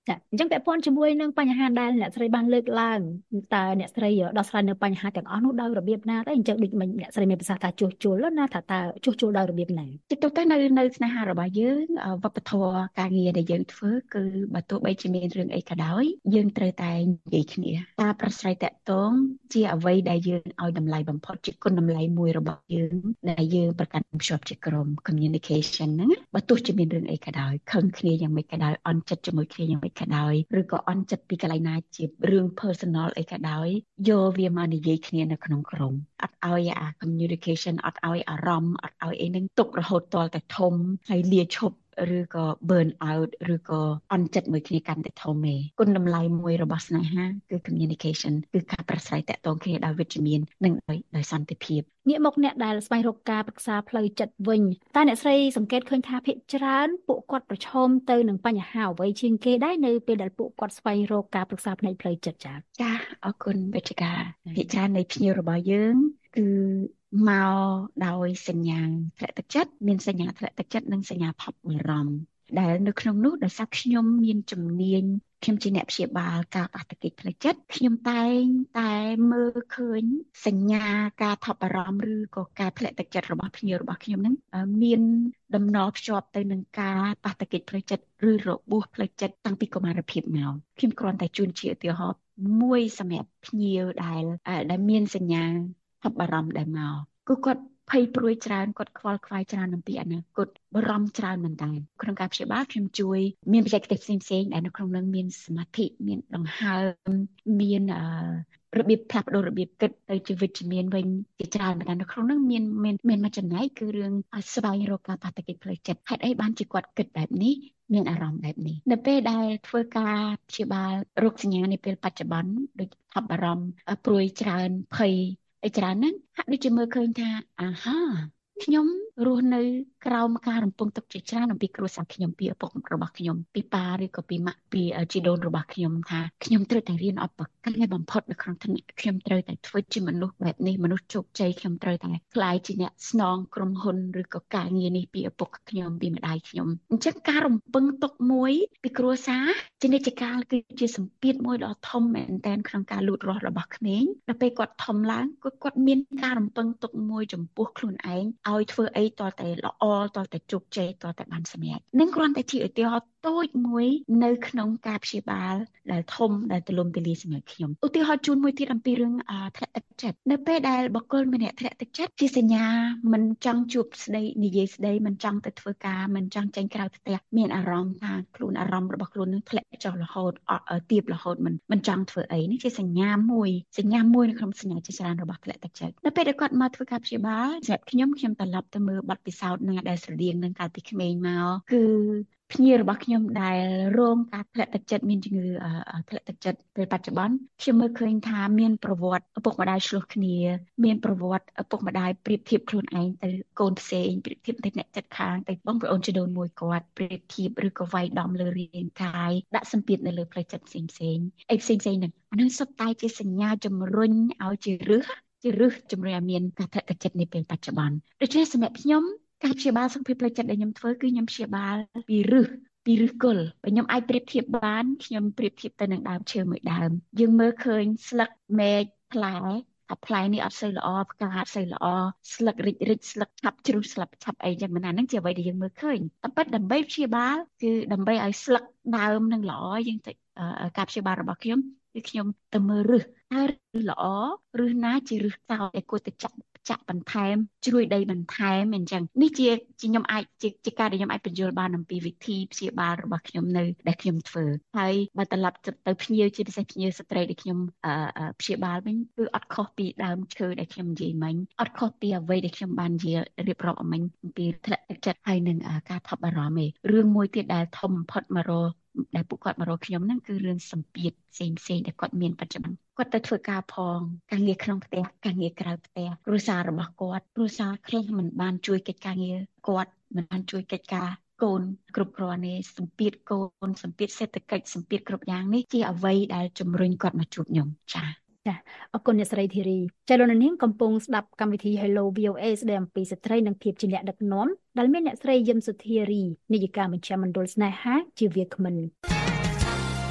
ចាអញ្ចឹងពាក់ព័ន្ធជាមួយនឹងបញ្ហាដែលអ្នកស្រីបានលើកឡើងតើអ្នកស្រីដោះស្រាយនៅបញ្ហាទាំងអស់នោះដោយរបៀបណាទៅអញ្ចឹងដូចមិនអ្នកស្រីមានប្រសាសន៍ថាជួសជុលណាថាតើជួសជុលដោយរបៀបណាជាទូទៅនៅនៅស្នេហារបស់យើងវប្បធម៌ការងារដែលយើងធ្វើគឺបើទោះបីជាមានរឿងអីក៏ដោយយើងត្រូវតែនិយាយគ្នាការប្រស្រ័យតាក់ទងជាអ្វីដែលយើងឲ្យតម្លៃបំផុតជាគុណតម្លៃមួយរបស់យើងដែលយើងប្រកាន់ភ្ជាប់ជាក្រុម communication ហ្នឹងបើទោះជាមានរឿងអីក៏ដោយខឹងគ្នាយ៉ាងម៉េចក៏ដោយអន់ចិត្តជាមួយគ្នាយ៉ាងម៉េចក៏ដោយឬក៏អន់ចិត្តពីកន្លែងណាជារឿង personal អីក៏ដោយយកវាមកនិយាយគ្នានៅក្នុងក្រុមអត់ឲ្យអា communication អត់ឲ្យអារម្មណ៍អត់ឲ្យអីហ្នឹងទុករហូតតតែធំហើយលាឈប់ឬក៏ burn out ឬក៏អន់ចិត្តមួយគ្នាកាន់តែធំឯងគុណតម្លៃមួយរបស់ស្នេហាគឺ communication គឺការប្រស្រ័យតាក់ទងគ្នាដោយវិជ្ជមាននិងដោយដោយសន្តិភាពងាកមកអ្នកដែលស្វែងរកការប្រឹក្សាផ្លូវចិត្តវិញតើអ្នកស្រីសង្កេតឃើញថាភាគច្រើនពួកគាត់ប្រឈមទៅនឹងបញ្ហាអ្វីជាងគេដែរនៅពេលដែលពួកគាត់ស្វែងរកការប្រឹក្សាផ្នែកផ្លូវចិត្តចា៎ចាអរគុណវិទ្យាភាគច្រើននៃភ្ញៀវរបស់យើងគឺមកដោយសញ្ញាធ្លាក់ទឹកចិត្តមានសញ្ញាធ្លាក់ទឹកចិត្តនិងសញ្ញាផប់អារម្មណ៍ដែលនៅក្នុងនោះដោយសារខ្ញុំមានជំនាញខ្ញុំជាអ្នកព្យាបាលការបាក់ទឹកផ្លូវចិត្តខ្ញុំតែងតែមើលឃើញសញ្ញាការថប់បារម្ភឬក៏ការធ្លាក់ទឹកចិត្តរបស់ភ្ញៀវរបស់ខ្ញុំហ្នឹងមានដំណល់ភ្ជាប់ទៅនឹងការបាក់ទឹកផ្លូវចិត្តឬរបួសផ្លូវចិត្តតាំងពីកុមារភាពមកខ្ញុំគ្រាន់តែជូនជាឧទាហរណ៍មួយសម្រាប់ភ្ញៀវដែលដែលមានសញ្ញាថប់បារម្ភដែរមកគឺគាត់ភ័យព្រួយច្រើនគាត់ខ្វល់ខ្វាយច្រើនអំពីអនាគតបារម្ភច្រើនមែនតើក្នុងការព្យាបាលខ្ញុំជួយមានបច្ចេកទេសផ្សេងៗដែលនៅក្នុងនឹងមានសមាធិមានដង្ហើមមានរបៀបផ្លាស់ប្ដូររបៀបគិតទៅជាវិជ្ជមានវិញជាច្រើនមែនតើនៅក្នុងនឹងមានមានមានមួយចំណែកគឺរឿងស្វែងរកការបាក់ទឹកផ្លូវចិត្តហេតុអីបានជាគាត់គិតបែបនេះមានអារម្មណ៍បែបនេះនៅពេលដែលធ្វើការព្យាបាលរោគសញ្ញានាពេលបច្ចុប្បន្នដូចថប់បារម្ភព្រួយច្រើនភ័យអីច្រើនហ្នឹងហាក់ដូចជាមើលឃើញថាអាហាខ្ញុំរស់នៅក្រោមការរំពឹងទុកជាច្រើនអំពីគ្រួសារខ្ញុំពីឪពុករបស់ខ្ញុំពីប៉ាឬក៏ពីម៉ាក់ពីជីដូនរបស់ខ្ញុំថាខ្ញុំត្រូវតែរៀនអត់ប្រកែបំផុតនៅក្នុងថ្នាក់ខ្ញុំត្រូវតែធ្វើជាមនុស្សបែបនេះមនុស្សជោគជ័យខ្ញុំត្រូវតែក្លាយជាអ្នកស្នងក្រុមហ៊ុនឬក៏ការងារនេះពីឪពុកខ្ញុំពីម្ដាយខ្ញុំអញ្ចឹងការរំពឹងទុកមួយពីគ្រួសារជានិច្ចកាលគឺជាសម្ពាធមួយដ៏ធំមែនទែនក្នុងការលូតលាស់របស់ក្មេងដល់ពេលគាត់ធំឡើងគាត់គាត់មានការរំពឹងទុកមួយចំពោះខ្លួនឯងឲ្យធ្វើអីតើតែល្អតើតែជោគជ័យតើតែបានសម្រេចនឹងគ្រាន់តែជាឧទាហរណ៍តូចមួយនៅក្នុងការព្យាបាលដែលធំដែលទូលំទូលាយសម្រាប់ខ្ញុំឧទាហរណ៍ជូនមួយទៀតអំពីរឿងធ្លាក់ទឹកចិត្តនៅពេលដែលបុគ្គលម្នាក់ធ្លាក់ទឹកចិត្តជាសញ្ញាមិនចង់ជួបស្ដីនិយាយស្ដីមិនចង់ទៅធ្វើការមិនចង់ចេញក្រៅផ្ទះមានអារម្មណ៍ថាខ្លួនអារម្មណ៍របស់ខ្លួននឹងធ្លាក់ចុះរហូតអត់ទាបរហូតមិនមិនចង់ធ្វើអីនេះជាសញ្ញាមួយសញ្ញាមួយនៅក្នុងសញ្ញាជាច្រើនរបស់ធ្លាក់ទឹកចិត្តនៅពេលដែលគាត់មកធ្វើការព្យាបាលសម្រាប់ខ្ញុំខ្ញុំត្រឡប់ទៅមើលបទពិសោធន៍ណាដែលស្រដៀងនឹងកាលពីក្មេងមកគឺភ្ញៀវរបស់ខ្ញុំដែលរងការធ្លាក់ទឹកចិត្តមានជំងឺធ្លាក់ទឹកចិត្តពេលបច្ចុប្បន្នខ្ញុំមើលឃើញថាមានប្រវត្តិឪពុកម្ដាយឆ្លោះគ្នាមានប្រវត្តិឪពុកម្ដាយប្រៀបធៀបខ្លួនឯងទៅកូនផ្សេងប្រៀបធៀបទៅអ្នកចិត្តខាងទៅបងប្អូនជីដូនមួយគាត់ប្រៀបធៀបឬក៏វាយដំលើរាងកាយដាក់សម្ពាធនៅលើផ្លូវចិត្តផ្សេងផ្សេងអីផ្សេងផ្សេងហ្នឹងអានោះសុទ្ធតែជាសញ្ញាជំរុញឲ្យជារឹសជារឹសជំរុញឲ្យមានការធ្លាក់ទឹកចិត្តនាពេលបច្ចុប្បន្នដូច្នេះសម្រាប់ខ្ញុំការព្យាបាលសុខភាពផ្លូវចិត្តដែលខ្ញុំធ្វើគឺខ្ញុំព្យាបាលពីរឹសពីរឹសគល់បើខ្ញុំអាចប្រៀបធៀបបានខ្ញុំប្រៀបធៀបទៅនឹងដើមឈើមួយដើមយើងមើលឃើញស្លឹកមែកផ្លែអាផ្លែនេះអត់សូវល្អផ្កាអត់សូវល្អស្លឹករិចរិចស្លឹកឆាប់ជ្រុះស្លឹកឆាប់អីចឹងមិនណាហ្នឹងជាអ្វីដែលយើងមើលឃើញតែប៉ិតដើម្បីព្យាបាលគឺដើម្បីឲ្យស្លឹកដើមនឹងល្អយើងទៅការព្យាបាលរបស់ខ្ញុំគឺខ្ញុំទៅមើលរឹសតើរឹសល្អរឹសណាជារឹសសោតដែលគួរទៅចាក់ចាក់បន្ថែមជ្រួយដីបន្ថែមអញ្ចឹងនេះជាខ្ញុំអាចជាការដែលខ្ញុំអាចបញ្យល់បានអំពីវិធីព្យាបាលរបស់ខ្ញុំនៅដែលខ្ញុំធ្វើហើយបើត្រឡប់ទៅភ្ញៀវជាពិសេសភ្ញៀវស្ត្រីដែលខ្ញុំព្យាបាលវិញគឺអត់ខុសពីដើមឈើដែលខ្ញុំនិយាយមិញអត់ខុសពីអ្វីដែលខ្ញុំបាននិយាយរៀបរាប់មិញអំពីធ្លាក់ទឹកចិត្តហើយនឹងការថប់បារម្ភឯងរឿងមួយទៀតដែលធំបំផុតមករកដែលពួកគាត់មករកខ្ញុំហ្នឹងគឺរឿងសម្ពាធផ្សេងផ្សេងដែលគាត់មានបច្ចុប្បន្នគាត់ទៅធ្វើការផងការងារក្នុងផ្ទះការងារក្រៅផ្ទះគ្រួសាររបស់គាត់គ្រួសារខ្លះមិនបានជួយកិច្ចការងារគាត់មិនបានជួយកិច្ចការកូនគ្រប់គ្រាន់ទេសម្ពាធកូនសម្ពាធសេដ្ឋកិច្ចសម្ពាធគ្រប់យ៉ាងនេះជាអ្វីដែលជំរុញគាត់មកជួបខ្ញុំចា៎ចាអរគុណអ្នកស្រីធីរីចាលោកនាងកំពុងស្ដាប់កម្មវិធី Hello វី អូ เอ ស្ដីអំពីស្ត្រីនិងភាពជាអ្នកដឹកនាំដែលមានអ្នកស្រីយឹមសុធារីនាយិកាមជ្ឈមណ្ឌលស្នេហាជាវាគ្មិន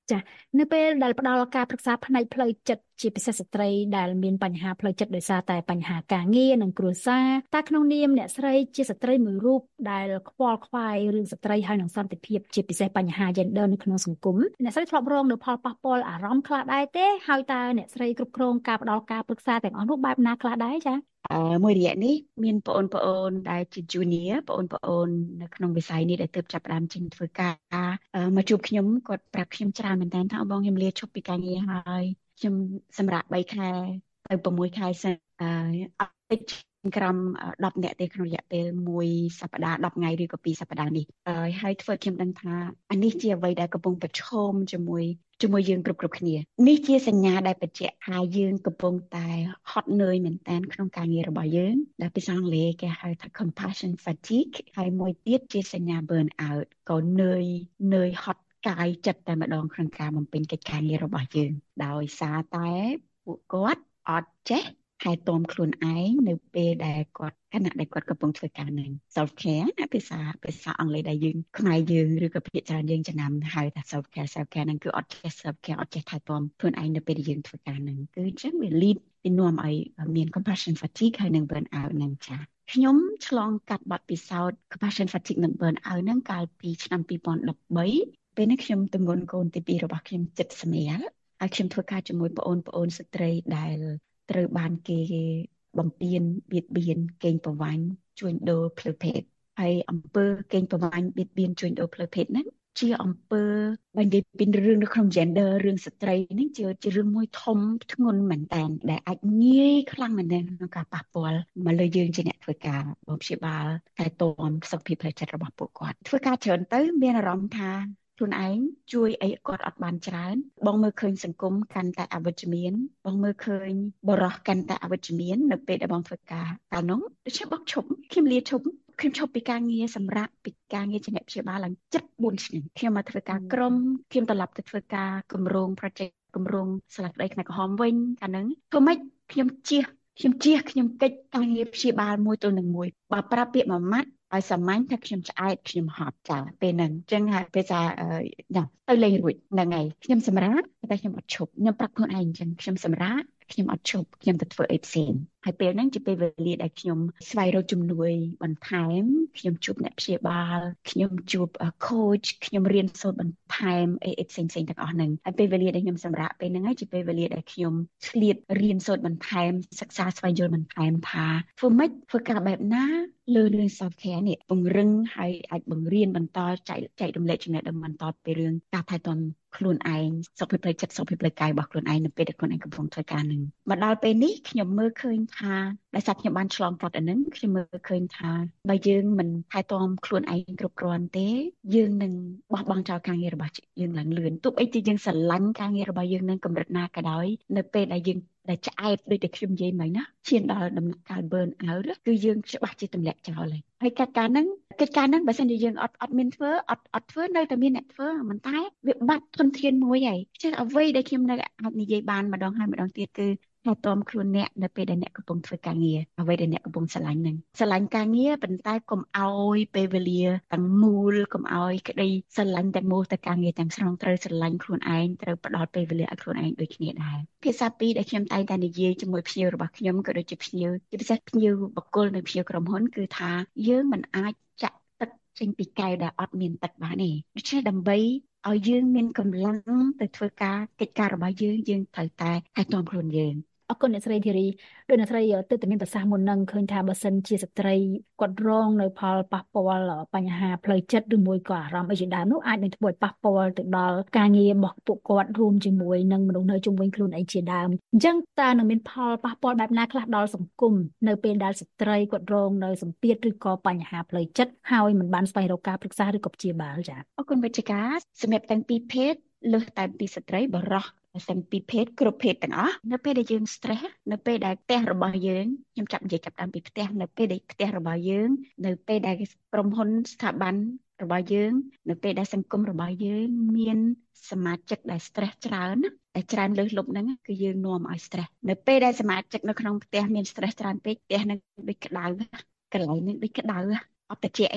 ចា៎នៅពេលដែលផ្ដល់ការប្រឹក្សាផ្នែកផ្លូវចិត្តជាពិសេសស្ត្រីដែលមានបញ្ហាផ្លូវចិត្តដោយសារតែបញ្ហាការងារនិងគ្រួសារតើក្នុងនាមអ្នកស្រីជាស្ត្រីមួយរូបដែលខ្វល់ខ្វាយរឿងស្ត្រីហើយនិងសន្តិភាពជាពិសេសបញ្ហា gender នៅក្នុងសង្គមអ្នកស្រីធ្លាប់រងនូវផលប៉ះពាល់អារម្មណ៍ខ្លះដែរទេហើយតើអ្នកស្រីគ្រប់គ្រងការផ្ដល់ការប្រឹក្សាទាំងអស់នោះបែបណាខ្លះដែរចា៎អឺមួយរយៈនេះមានបងប្អូនដែលជា junior បងប្អូននៅក្នុងវិស័យនេះដែលទើបចាប់ផ្ដើមចេញធ្វើការមកជួបខ្ញុំគាត់ប្រាប់ខ្ញុំច្រើនមែនតើថាបងខ្ញុំលាឈប់ពីការងារហើយខ្ញុំសម្រាប់បីខែទៅប្រាំមួយខែសិនអឺអត់ក្រោមដប់នាក់ទេក្នុងរយៈពេលមួយសប្តាហ៍ដប់ថ្ងៃឬក៏ពីរសប្តាហ៍នេះហើយធ្វើខ្ញុំដឹងថាអានេះជាអ្វីដែលកំពុងប្រឈមជាមួយជាមួយយើងគ្រប់គ្រប់គ្នានេះជាសញ្ញាដែលបញ្ជាក់ថាយើងកំពុងតែហត់នឿយមែនតើក្នុងការងាររបស់យើងដែលភាសាអង់គ្លេសគេហៅថា compassion fatigue ហើយមួយទៀតជាសញ្ញា burn out ក៏នឿយនឿយហត់កាយចិត្តតែម្ដងក្នុងការបំពេញកិច្ចការងាររបស់យើងដោយសារតែពួកគាត់អត់ចេះថែទាំខ្លួនឯងនៅពេលដែលគាត់ខណៈដែលគាត់កំពុងធ្វើការនឹង self care ភាសាភាសាអង់គ្លេសដែលយើងខ្មែរយើងឬក៏ភាគច្រើនយើងចំណាំហៅថា self care self care ហ្នឹងគឺអត់ចេះ self care អត់ចេះថែទាំខ្លួនឯងនៅពេលដែលយើងធ្វើការនឹងគឺអញ្ចឹងវា lead វានាំឲ្យមាន compassion fatigue ហើយនឹង burn out នឹងចា៎ខ្ញុំឆ្លងកាត់បទពិសោធន៍ compassion fatigue និង burn out ហ្នឹងកាលពីឆ្នាំពីរពាន់ដប់បីពេលនេះខ្ញុំទម្ងន់កូនទីពីររបស់ខ្ញុំចិត្តស្មារហើយខ្ញុំធ្វើការជាមួយបងប្អូនស្ត្រីដែលត្រូវបានគេបំពានបៀតបៀនកេងប្រវ័ញ្ចជួញដូរផ្លូវភេទហើយអំពើកេងប្រវ័ញ្ចបៀតបៀនជួញដូរផ្លូវភេទហ្នឹងជាអំពើបើនិយាយពីរឿងនៅក្នុង gender រឿងស្ត្រីនេះជាជារឿងមួយធំធ្ងន់មែនតើដែលអាចងាយខ្លាំងមែនទែនក្នុងការប៉ះពាល់មកលើយើងជាអ្នកធ្វើការបងព្យាបាលតែតមសុខភាពផ្លូវចិត្តរបស់ពួកគាត់ធ្វើការច្រើនទៅមានអារម្មណ៍ថាខ្លួនឯងជួយអីគាត់អត់បានច្រើនបងមើលឃើញសង្គមកាន់តែអវិជ្ជមានបងមើលឃើញបរិះកាន់តែអវិជ្ជមាននៅពេលដែលបងធ្វើការកាលនោះដូច្នេះបងឈប់ខ្ញុំលាឈប់ខ្ញុំឈប់ពីការងារសម្រាប់ពីការងារជាអ្នកព្យាបាលឡើងជិតបួនឆ្នាំខ្ញុំមកធ្វើការក្រុមខ្ញុំត្រឡប់ទៅធ្វើការគម្រោង project គម្រោងស្លាកក្តីផ្នែកក្រហមវិញកាលហ្នឹងធ្វើម៉េចខ្ញុំជៀសខ្ញុំជៀសខ្ញុំកិច្ចការងារព្យាបាលមួយទល់នឹងមួយបើប្រាប់ពាក្យមួយម៉ាត់ឲ្យសាមញ្ញថាខ្ញុំឆ្អែតខ្ញុំហត់ចាពេលហ្នឹងអញ្ចឹងហើយពេលថាទៅលេងរួចហ្នឹងហើយខ្ញុំសម្រាប់តែខ្ញុំអត់ឈប់ខ្ញុំប្រាប់ខ្លួនឯងអញ្ចឹងខ្ញុំសម្រាប់ខ្ញុំអត់ឈប់ខ្ញុំទៅធ្វើអីផ្សេងហើយពេលហ្នឹងជាពេលវេលាដែលខ្ញុំស្វែងរកជំនួយបន្ថែមខ្ញុំជួបអ្នកព្យាបាលខ្ញុំជួប coach ខ្ញុំរៀនសូត្របន្ថែមអីផ្សេងផ្សេងទាំងអស់ហ្នឹងហើយពេលវេលាដែលខ្ញុំសម្រាប់ពេលហ្នឹងហើយជាពេលវេលាដែលខ្ញុំឆ្លៀតរៀនសូត្របន្ថែមសិក្សាស្វែងយល់បន្ថែមថាធ្វើម៉េចធ្វើការបែបណាលើរឿង self care នេះពង្រឹងហើយអាចបង្រៀនបន្តចែកចែករំលែកចំណេះដឹងបន្តពីរឿងការថែទាំខ្លួនឯងសុខភាពផ្លូវចិត្តសុខភាពផ្លូវកាយរបស់ខ្លួនឯងនៅពេលដែលខ្លួនឯងកំពុងធ្វើការនឹងមកដល់ពេលនេះខ្ញុំមើលឃើញថាដោយសារខ្ញុំបានឆ្លងកាត់អានឹងខ្ញុំមើលឃើញថាបើយើងមិនថែទាំខ្លួនឯងគ្រប់គ្រាន់ទេយើងនឹងបោះបង់ចោលការងាររបស់យើងឡើងលឿនទោះបីជាយើងស្រឡាញ់ការងាររបស់យើងនឹងកម្រិតណាក៏ដោយនៅពេលដែលយើងដែលឆ្អែតដូចតែខ្ញុំនិយាយមិញណាឈានដល់ដំណាក់កាល burn out គឺយើងច្បាស់ជាទម្លាក់ចោលហើយហើយកិច្ចការហ្នឹងកិច្ចការហ្នឹងបើសិនជាយើងអត់អត់មានធ្វើអត់អត់ធ្វើនៅតែមានអ្នកធ្វើមិនតែវាបាត់ធនធានមួយហើយចឹងអ្វីដែលខ្ញុំនៅអាចនិយាយបានម្ដងហើយម្ដងទៀតគឺថែទាំខ្លួនអ្នកនៅពេលដែលអ្នកកំពុងធ្វើការងារអ្វីដែលអ្នកកំពុងស្រឡាញ់ហ្នឹងស្រឡាញ់ការងារប៉ុន្តែកុំអោយពេលវេលាទាំងមូលកុំអោយក្តីស្រឡាញ់ទាំងមូលទៅការងារទាំងស្រុងត្រូវស្រឡាញ់ខ្លួនឯងត្រូវផ្ដល់ពេលវេលាឲ្យខ្លួនឯងដូចគ្នាដែរភាសាពីរដែលខ្ញុំតែងតែនិយាយជាមួយភ្ញៀវរបស់ខ្ញុំក៏ដូចជាភ្ញៀវជាពិសេសភ្ញៀវបកគលនៅភ្ញៀវក្រុមហ៊ុនគឺថាយើងមិនអាចចាក់ទឹកចេញពីកែវដែលអត់មានទឹកបានទេដូច្នេះដើម្បីឲ្យយើងមានកម្លាំងទៅធ្វើការកិច្ចការរបស់យើងយើងត្រូវតែថែទាំខ្លួនយើងអរគុណអ្នកស្រីធីរីដោយអ្នកស្រីទើបតែមានប្រសាសន៍មុននឹងឃើញថាបើសិនជាស្ត្រីគាត់រងនៅផលប៉ះពាល់បញ្ហាផ្លូវចិត្តឬមួយក៏អារម្មណ៍អីជាដើមនោះអាចនឹងធ្វើឲ្យប៉ះពាល់ទៅដល់ការងាររបស់ពួកគាត់រួមជាមួយនឹងមនុស្សនៅជុំវិញខ្លួនឯងជាដើមអញ្ចឹងតើនឹងមានផលប៉ះពាល់បែបណាខ្លះដល់សង្គមនៅពេលដែលស្ត្រីគាត់រងនៅសម្ពាធឬក៏បញ្ហាផ្លូវចិត្តហើយមិនបានស្វែងរកការប្រឹក្សាឬក៏ព្យាបាលចា៎អរគុណវិទ្យាការសម្រាប់ទាំងពីរភេទលើសតែពីស្ត្រីបរិះទាំងពីរភេទគ្រប់ភេទទាំងអស់នៅពេលដែលយើង stress នៅពេលដែលផ្ទះរបស់យើងខ្ញុំចាប់និយាយចាប់តាមពីផ្ទះនៅពេលដែលផ្ទះរបស់យើងនៅពេលដែលក្រុមហ៊ុនស្ថាប័នរបស់យើងនៅពេលដែលសង្គមរបស់យើងមានសមាជិកដែល stress ច្រើនតែច្រើនលើសលប់ហ្នឹងគឺយើងនាំឲ្យ stress នៅពេលដែលសមាជិកនៅក្នុងផ្ទះមាន stress ច្រើនពេកផ្ទះហ្នឹងដូចក្តៅកន្លែងហ្នឹងដូចក្តៅអត់ត្រជាក់ទេ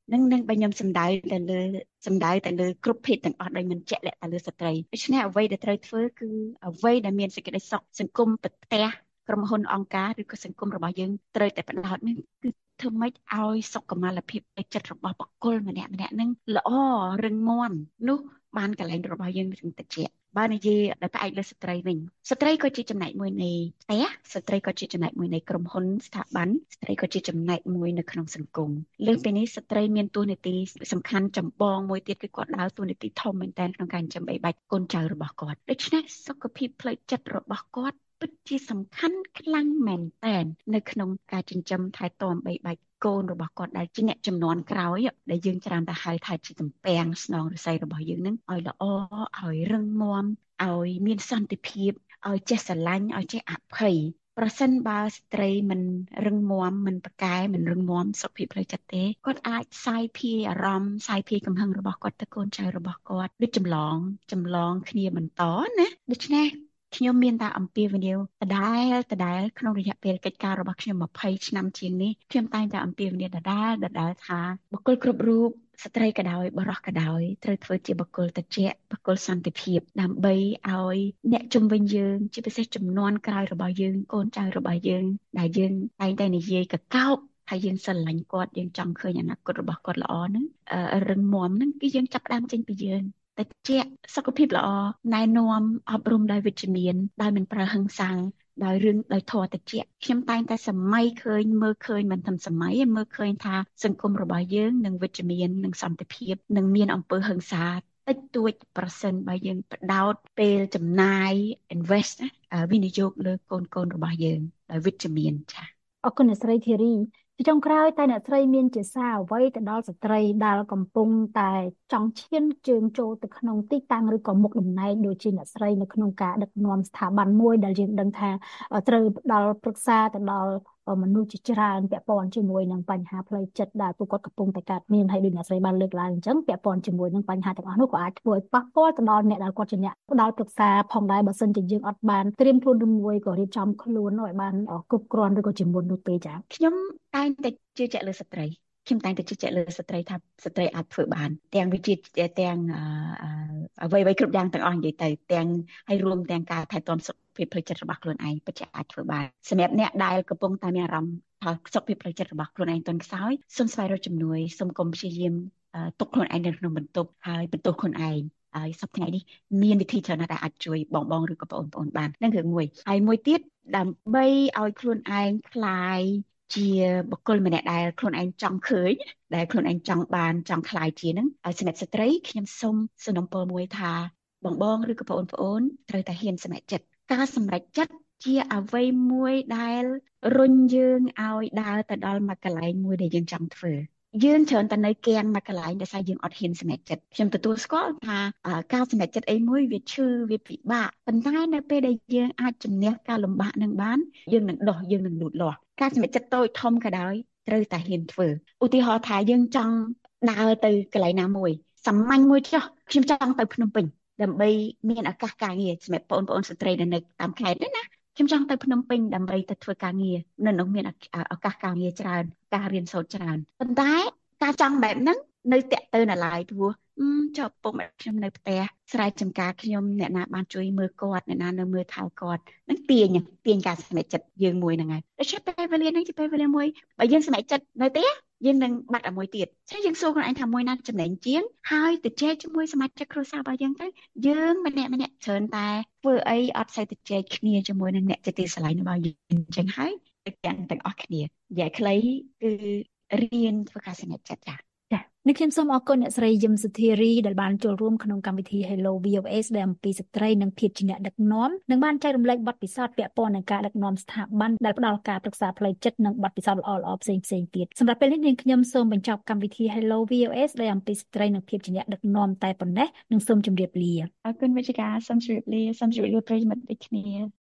នឹងនឹងបើខ្ញុំសម្ដៅទៅលើសម្ដៅទៅលើគ្រប់ភេទទាំងអស់ដោយមិនជាក់លាក់ទៅលើស្ត្រីដូច្នេះអ្វីដែលត្រូវធ្វើគឺអ្វីដែលមានសេចក្តីសុខសង្គមប្រទេសក្រុមហ៊ុនអង្គការឬក៏សង្គមរបស់យើងត្រូវតែផ្ដោតនឹងគឺធ្វើម៉េចឲ្យសុខុមាលភាពផ្លូវចិត្តរបស់បុគ្គលម្នាក់ម្នាក់នឹងល្អរឹងមាំនោះបានកន្លែងរបស់យើងនឹងតិចបើនិយាយដោយផ្អែកលើស្ត្រីវិញស្ត្រីក៏ជាចំណែកមួយនៃផ្ទះស្ត្រីក៏ជាចំណែកមួយនៃក្រុមហ៊ុនស្ថាប័នស្ត្រីក៏ជាចំណែកមួយនៅក្នុងសង្គមលើសពីនេះស្ត្រីមានតួនាទីសំខាន់ចម្បងមួយទៀតគឺគាត់ដើរតួនាទីធំមែនទែនក្នុងការចិញ្ចឹមបីបាច់កូនចៅរបស់គាត់ដូច្នេះសុខភាពផ្លូវចិត្តរបស់គាត់ពិតជាសំខាន់ខ្លាំងមែនទែននៅក្នុងការចិញ្ចឹមថែទាំបីបាច់កូនរបស់គាត់ដែលជាអ្នកចំនួនក្រោយដែលយើងច្រើនតែហៅថាជាទំពាំងស្នងរស័យរបស់យើងនឹងឲ្យល្អឲ្យរឹងមាំឲ្យមានសន្តិភាពឲ្យចេះស្រឡាញ់ឲ្យចេះអភ័យប្រសិនបើស្ត្រីមិនរឹងមាំមិនប្រកែមិនរឹងមាំសុខភាពផ្លូវចិត្តទេគាត់អាចសាយភាយអារម្មណ៍សាយភាយកំហឹងរបស់គាត់ទៅកូនចៅរបស់គាត់ដូចចម្លងចម្លងគ្នាបន្តណាដូច្នេះខ្ញុំមានតែអំពាវនាវដដែលដដែលក្នុងរយៈពេលកិច្ចការរបស់ខ្ញុំម្ភៃឆ្នាំជាងនេះខ្ញុំតែងតែអំពាវនាវដដែលដដែលថាបុគ្គលគ្រប់រូបស្ត្រីក៏ដោយបុរសក៏ដោយត្រូវធ្វើជាបុគ្គលត្រជាក់បុគ្គលសន្តិភាពដើម្បីឲ្យអ្នកជុំវិញយើងជាពិសេសចំនួនក្រោយរបស់យើងកូនចៅរបស់យើងដែលយើងតែងតែនិយាយកកោបហើយយើងស្រឡាញ់គាត់យើងចង់ឃើញអនាគតរបស់គាត់ល្អហ្នឹងរឹងមាំហ្នឹងគឺយើងចាប់ផ្ដើមចេញពីយើងតែជាសុខភាពល្អណែនាំអប់រំដោយវិជ្ជមានដោយមិនប្រើហិង្សាដោយរឿងដោយធម៌តិចខ្ញុំតែងតែសម័យឃើញមើលឃើញមិនធំសម័យមើលឃើញថាសង្គមរបស់យើងនឹងវិជ្ជមាននឹងសន្តិភាពនឹងមានអំពើហិង្សាតិចតួចប្រសិនបើយើងបដោតពេលចំណាយ invest វិនិយោគលើកូនកូនរបស់យើងដោយវិជ្ជមានចា៎អរគុណអ្នកស្រីធីរីពីចុងក្រោយតែអ្នកស្រីមានជាសារអ្វីទៅដល់ស្ត្រីដែលកំពុងតែចង់ឈានជើងចូលទៅក្នុងទីតាំងឬក៏មុខតំណែងដូចជាអ្នកស្រីនៅក្នុងការដឹកនាំស្ថាប័នមួយដែលយើងដឹងថាត្រូវផ្ដល់ប្រឹក្សាទៅដល់មនុស្សជាច្រើនពាក់ព័ន្ធជាមួយនឹងបញ្ហាផ្លូវចិត្តដែលពួកគាត់កំពុងតែកើតមានហើយដូចអ្នកស្រីបានលើកឡើងអញ្ចឹងពាក់ព័ន្ធជាមួយនឹងបញ្ហាទាំងអស់នោះក៏អាចធ្វើឲ្យប៉ះពាល់ទៅដល់អ្នកដែលគាត់ជាអ្នកផ្ដល់ប្រឹក្សាផងដែរបើសិនជាយើងអត់បានត្រៀមខ្លួនឬមួយក៏រៀបចំខ្លួនឲ្យបានគ្រប់គ្រាន់ឬក៏ជាមុននោះទេចា៎ខ្ញុំតែងតែជឿជាក់លើស្ត្រីខ្ញុំតែងតែជឿជាក់លើស្ត្រីថាស្ត្រីអាចធ្វើបានទាំងវិជាទាំងអ្វីៗគ្រប់យ៉ាងទាំងអស់និយាយទៅទាំងឲ្យរួមទាំងការថែទាំសុខភាពផ្លូវចិត្តរបស់ខ្លួនឯងពិតជាអាចធ្វើបានសម្រាប់អ្នកដែលកំពុងតែមានអារម្មណ៍ថាសុខភាពផ្លូវចិត្តរបស់ខ្លួនឯងទន់ខ្សោយសូមស្វែងរកជំនួយសូមកុំព្យាយាមទុកខ្លួនឯងនៅក្នុងបន្ទប់ហើយបន្ទោសខ្លួនឯងហើយសប្តាហ៍ថ្ងៃនេះមានវិធីច្រើនណាស់ដែលអាចជួយបងបងឬក៏បងប្អូនបាននឹងរឿងមួយហើយមួយទៀតដើម្បីឲ្យខ្លួនឯងคลายជាបុគ្គលម្នាក់ដែលខ្លួនឯងចង់ឃើញដែលខ្លួនឯងចង់បានចង់คลายជានឹងឲ្យសម្រាប់ស្ត្រីខ្ញុំសូមសំណពរមួយថាបងបងឬក៏បងប្អូនត្រូវតែហ៊ានសម្រេចចិត្តការសម្រេចចិត្តជាអ្វីមួយដែលរុញយើងឲ្យដើរទៅដល់មួយកន្លែងមួយដែលយើងចង់ធ្វើយើងច្រើនតែនៅគាំងមួយកន្លែងដែលថាយើងអត់ហ៊ានសម្រេចចិត្តខ្ញុំទទួលស្គាល់ថាការសម្រេចចិត្តអីមួយវាឈឺវាពិបាកប៉ុន្តែនៅពេលដែលយើងអាចជំនះការលំបាកនឹងបានយើងនឹងដោះយើងនឹងលូតលាស់ការសម្រេចចិត្តតូចធំក៏ដោយត្រូវតែហ៊ានធ្វើឧទាហរណ៍ថាយើងចង់ដើរទៅកន្លែងណាមួយសាមញ្ញមួយចុះខ្ញុំចង់ទៅភ្នំពេញដើម្បីមានឱកាសការងារសម្រាប់បងប្អូនស្ត្រីដែលនៅតាមខេត្តនេះណាខ្ញុំចង់ទៅភ្នំពេញដើម្បីទៅធ្វើការងារនៅនោះមានឱកាសការងារច្រើនការរៀនសូត្រច្រើនប៉ុន្តែការចង់បែបហ្នឹងនៅតាក់ទើនៅឡើយព្រោះចុះពុកខ្ញុំនៅផ្ទះស្រែចម្ការខ្ញុំអ្នកណាបានជួយមើលគាត់អ្នកណានៅមើលថែគាត់ហ្នឹងទាញទាញការសម្រេចចិត្តយើងមួយហ្នឹងហើយដូច្នេះពេលវេលាហ្នឹងជាពេលវេលាមួយបើយើងសម្រេចចិត្តនៅផ្ទះយើងនឹងបាត់អាមួយទៀតចឹងយើងសួរខ្លួនឯងថាមួយណាចំណេញជាងហើយទៅជែកជាមួយសមាជិកគ្រួសាររបស់យើងទៅយើងម្នាក់ម្នាក់ច្រើនតែធ្វើអីអត់សូវទៅជែកគ្នាជាមួយនឹងអ្នកជាទីស្រឡាញ់របស់យើងអញ្ចឹងហើយទាំងទាំងអស់គ្នានិយាយខ្លីគឺរៀនធ្វើការសម្រេចចិត្តចា៎នេះខ្ញុំសូមអរគុណអ្នកស្រីយឹមសុធារីដែលបានចូលរួមក្នុងកម្មវិធី Hello វី អូ អេ ស្ដីអំពីស្ត្រីនិងភាពជាអ្នកដឹកនាំនិងបានចែករំលែកបទពិសោធន៍ពាក់ព័ន្ធនឹងការដឹកនាំស្ថាប័នដែលផ្ដល់ការប្រឹក្សាផ្លូវចិត្តនិងបទពិសោធន៍ល្អៗផ្សេងៗទៀតសម្រាប់ពេលនេះនាងខ្ញុំសូមបញ្ចប់កម្មវិធី Hello វី អូ អេ ស្ដីអំពីស្ត្រីនិងភាពជាអ្នកដឹកនាំតែប៉ុណ្ណេះនិងសូមជម្រាបលាអរគុណវិជ្ជការសូមជម្រាបលាសូមជម្រាបលាប្រិយមិត្តដូចគ្នា